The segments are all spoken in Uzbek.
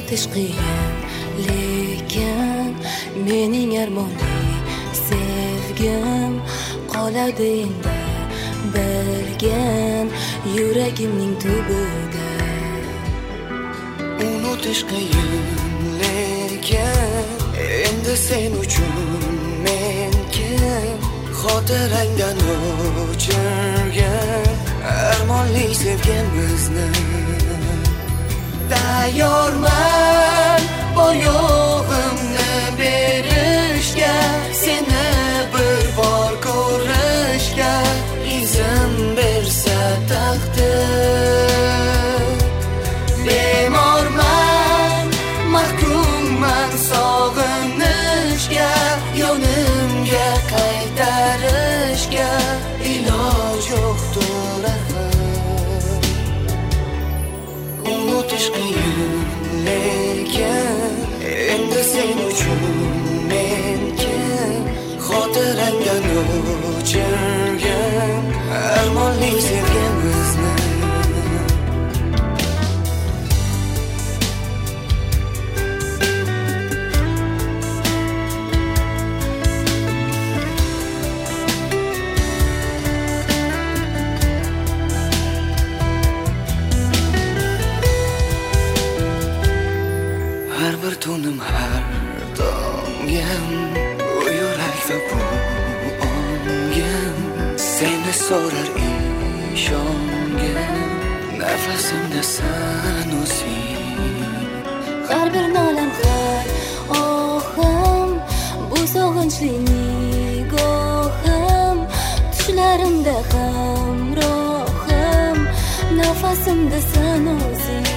unutish qiyin, lekin mening armonli sevgim qoladi endi bilgan yuragimning tubida. Unutish qiyin, lekin endi sen uchun men kim? Xotirangdan o'chirgan armonli sevgimizni. Tayyorman bor yo'g'imni berishga, seni bir bor ko'rishga. Izin bersa taqdir, bemorman, mahkumman sog'inishga. Yonimga qaytarishga iloj yo'qdir axir. Unutish qiyin, lekin endi sen uchun men kim? Xotirangdan o'chirgan armonli sevgimizni. Har bir tunim, har dongim, bu yurak va bu ongim seni so'rar ishongan, nafasimda san o'zing. Har bir nolam, har ohim, bu sog'inchli nigohim, tushlarimda hamrohim, nafasimda san o'zing.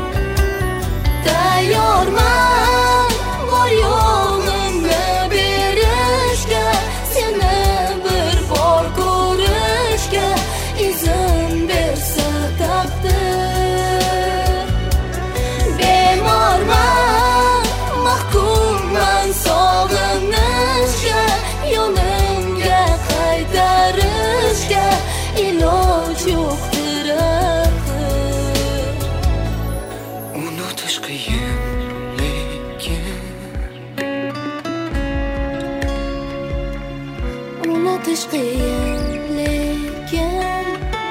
Tayyorman bor yo'g'imni berishga, seni bir bor ko'rishga. Izin bersa taqdir, bemorman, mahkumman sog'inishga. Yonimga qaytarishga iloj yo'qdir axir. Unutish qiyin, lekin unutish qiyin, lekin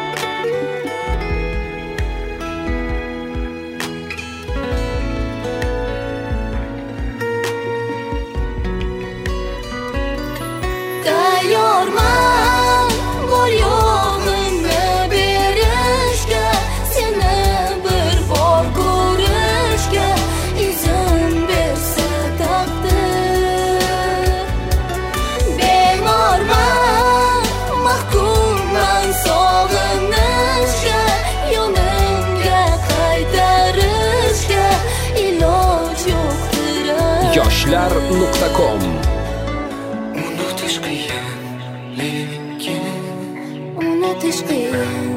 tayyorman bor yo'g'imni berishga, seni bir bor ko'rishga. Izin bersa taqdir, bemorman, mahkumman sog'inishga. Yonimga qaytarishga iloj yo'qdir. yoshlar.com unutish qiyin, lekin Unutish qiyin,